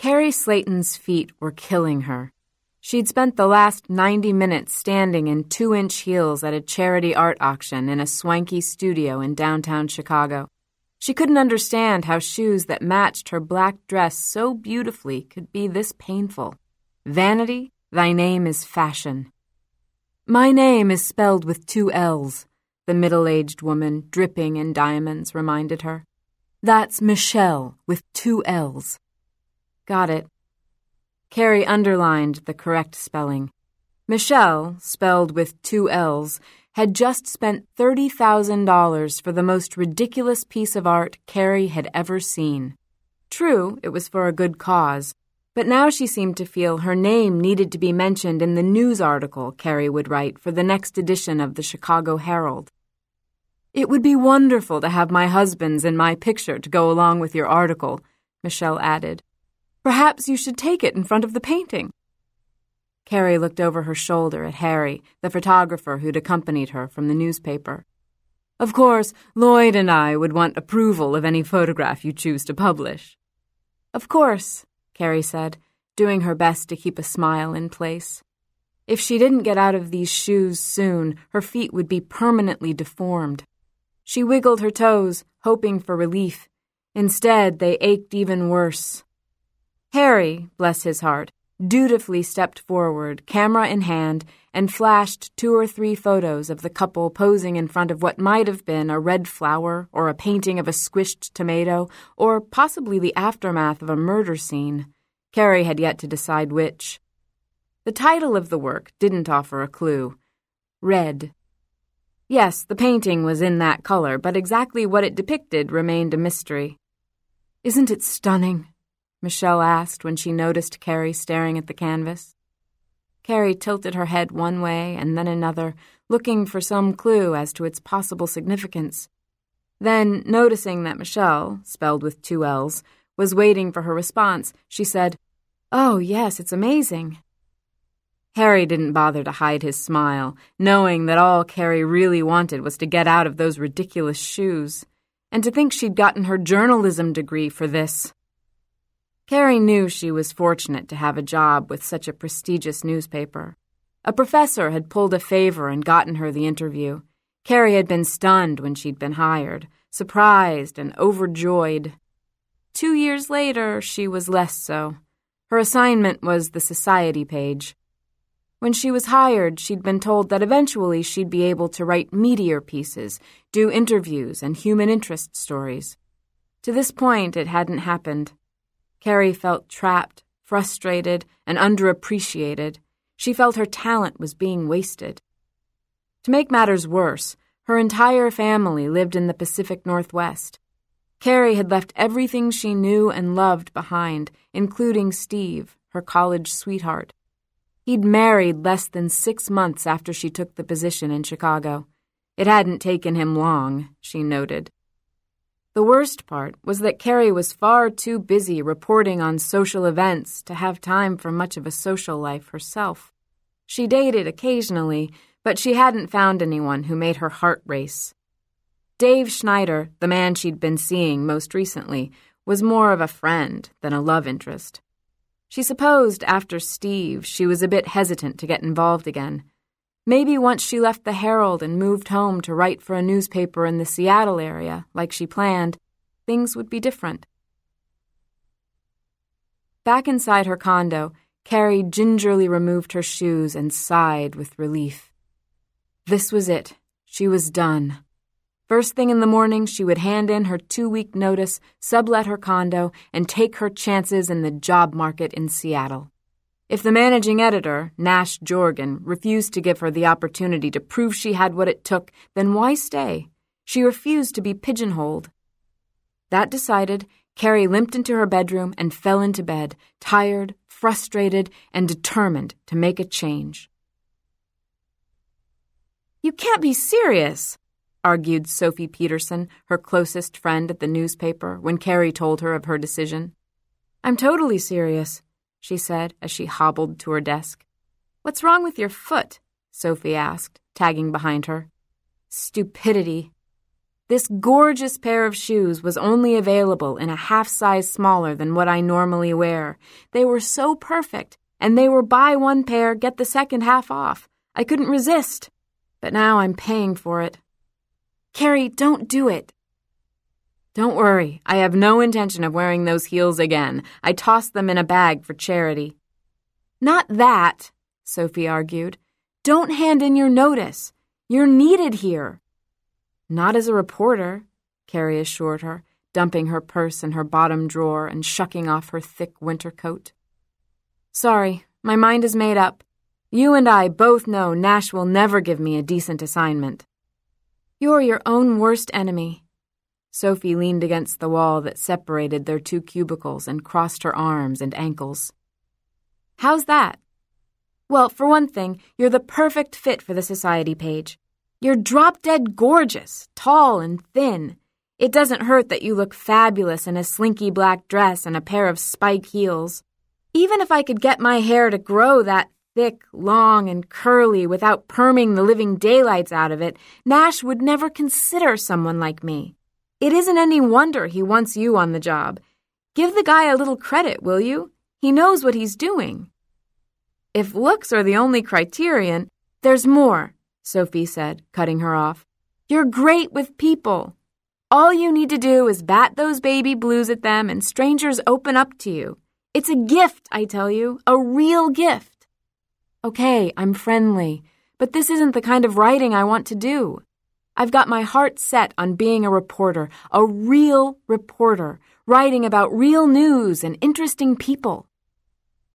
Carrie Slayton's feet were killing her. She'd spent the last 90 minutes standing in 2-inch heels at a charity art auction in a swanky studio in downtown Chicago. She couldn't understand how shoes that matched her black dress so beautifully could be this painful. Vanity, thy name is fashion. My name is spelled with 2 L's, the middle-aged woman, dripping in diamonds, reminded her. That's Michelle with 2 L's. Got it. Carrie underlined the correct spelling. Michelle, spelled with 2 L's, had just spent $30,000 for the most ridiculous piece of art Carrie had ever seen. True, it was for a good cause, but now she seemed to feel her name needed to be mentioned in the news article Carrie would write for the next edition of the Chicago Herald. It would be wonderful to have my husband's and my picture to go along with your article, Michelle added. Perhaps you should take it in front of the painting. Carrie looked over her shoulder at Harry, the photographer who'd accompanied her from the newspaper. Of course, Lloyd and I would want approval of any photograph you choose to publish. Of course, Carrie said, doing her best to keep a smile in place. If she didn't get out of these shoes soon, her feet would be permanently deformed. She wiggled her toes, hoping for relief. Instead, they ached even worse. Harry, bless his heart, dutifully stepped forward, camera in hand, and flashed 2 or 3 photos of the couple posing in front of what might have been a red flower or a painting of a squished tomato or possibly the aftermath of a murder scene. Carrie had yet to decide which. The title of the work didn't offer a clue. Red. Yes, the painting was in that color, but exactly what it depicted remained a mystery. Isn't it stunning? Michelle asked when she noticed Carrie staring at the canvas. Carrie tilted her head one way and then another, looking for some clue as to its possible significance. Then, noticing that Michelle, spelled with 2 L's, was waiting for her response, she said, "Oh, yes, it's amazing." Harry didn't bother to hide his smile, knowing that all Carrie really wanted was to get out of those ridiculous shoes, and to think she'd gotten her journalism degree for this. Carrie knew she was fortunate to have a job with such a prestigious newspaper. A professor had pulled a favor and gotten her the interview. Carrie had been stunned when she'd been hired, surprised and overjoyed. 2 years later, she was less so. Her assignment was the society page. When she was hired, she'd been told that eventually she'd be able to write meteor pieces, do interviews and human interest stories. To this point, it hadn't happened. Carrie felt trapped, frustrated, and underappreciated. She felt her talent was being wasted. To make matters worse, her entire family lived in the Pacific Northwest. Carrie had left everything she knew and loved behind, including Steve, her college sweetheart. He'd married less than 6 months after she took the position in Chicago. It hadn't taken him long, she noted. The worst part was that Carrie was far too busy reporting on social events to have time for much of a social life herself. She dated occasionally, but she hadn't found anyone who made her heart race. Dave Schneider, the man she'd been seeing most recently, was more of a friend than a love interest. She supposed after Steve she was a bit hesitant to get involved again. Maybe once she left the Herald and moved home to write for a newspaper in the Seattle area, like she planned, things would be different. Back inside her condo, Carrie gingerly removed her shoes and sighed with relief. This was it. She was done. First thing in the morning, she would hand in her 2-week notice, sublet her condo, and take her chances in the job market in Seattle. If the managing editor, Nash Jorgen, refused to give her the opportunity to prove she had what it took, then why stay? She refused to be pigeonholed. That decided, Carrie limped into her bedroom and fell into bed, tired, frustrated, and determined to make a change. "You can't be serious," argued Sophie Peterson, her closest friend at the newspaper, when Carrie told her of her decision. "I'm totally serious," she said as she hobbled to her desk. "What's wrong with your foot?" Sophie asked, tagging behind her. "Stupidity." This gorgeous pair of shoes was only available in a half size smaller than what I normally wear. They were so perfect, and they were buy one pair, get the second half off. I couldn't resist. But now I'm paying for it. Carrie, don't do it. Don't worry, I have no intention of wearing those heels again. I tossed them in a bag for charity. Not that, Sophie argued. Don't hand in your notice. You're needed here. Not as a reporter, Carrie assured her, dumping her purse in her bottom drawer and shucking off her thick winter coat. Sorry, my mind is made up. You and I both know Nash will never give me a decent assignment. You're your own worst enemy. Sophie leaned against the wall that separated their two cubicles and crossed her arms and ankles. How's that? Well, for one thing, you're the perfect fit for the society page. You're drop-dead gorgeous, tall and thin. It doesn't hurt that you look fabulous in a slinky black dress and a pair of spike heels. Even if I could get my hair to grow that thick, long, and curly without perming the living daylights out of it, Nash would never consider someone like me. It isn't any wonder he wants you on the job. Give the guy a little credit, will you? He knows what he's doing. If looks are the only criterion, there's more, Sophie said, cutting her off. You're great with people. All you need to do is bat those baby blues at them and strangers open up to you. It's a gift, I tell you, a real gift. Okay, I'm friendly, but this isn't the kind of writing I want to do. I've got my heart set on being a reporter, a real reporter, writing about real news and interesting people.